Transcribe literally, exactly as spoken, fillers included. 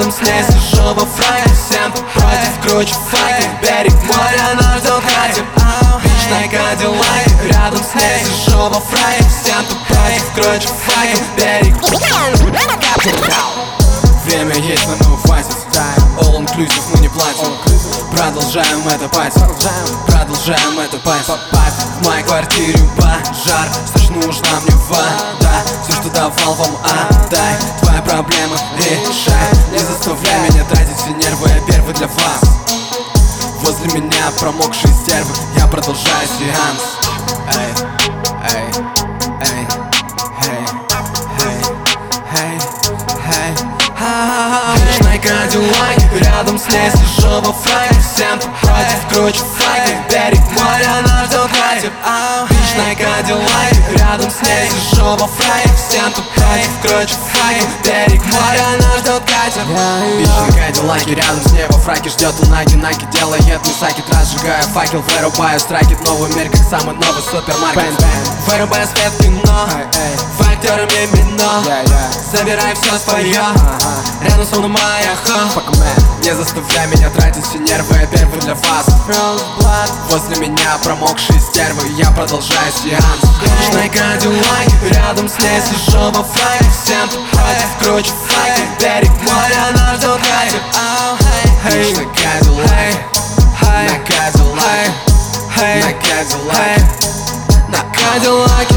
рядом с ней сижу во фраке, всем против, круче факи. Берег моря нас ждет Катя, бич на Кадиллаке. Рядом с ней сижу во фраке, всем против, круче факи. Берег. Время есть, но мы хватит. All inclusive, мы не платим. Продолжаем это пати, продолжаем это пати. В моей квартире пожар, срочно нужна мне вода. Все, что давал вам, отдай. Твоя проблема решай. Не заставляй меня тратить все нервы, я первый для вас. Возле меня промокшие стервы, я продолжаю сеанс. Эй, эй, эй, эй, эй, эй, эй. Вечная Кадиллаке, рядом с ней сижу во фраке, всем против, круче факи. Берег моря нас ждет Катя, вечная Кадиллаке. Рядом с ней сижу во фраке, всем против, круче факи. Берег моря нас ждет Катя, вечная Кадиллаке. Рядом с ней во фраке ждет Унаги, Наги делает мисаки. Разжигая факел, вырубаю страйки. Новый мир, как самый новый супермаркет. Вырубая свет, кино, факторами мино. Забирай все свое, рядом со мной моя хо. Не заставляй меня тратить все нервы, я первый для вас. Возле меня промокшие стервы, я продолжаю сеанс. Вечная Кадиллаке, рядом с ней сижу во фраке, всем против, круче факи. Берег моря нас ждет Катя, вечная Кадиллаке. На Кадиллаке, на Кадиллаке, на Кадиллаке.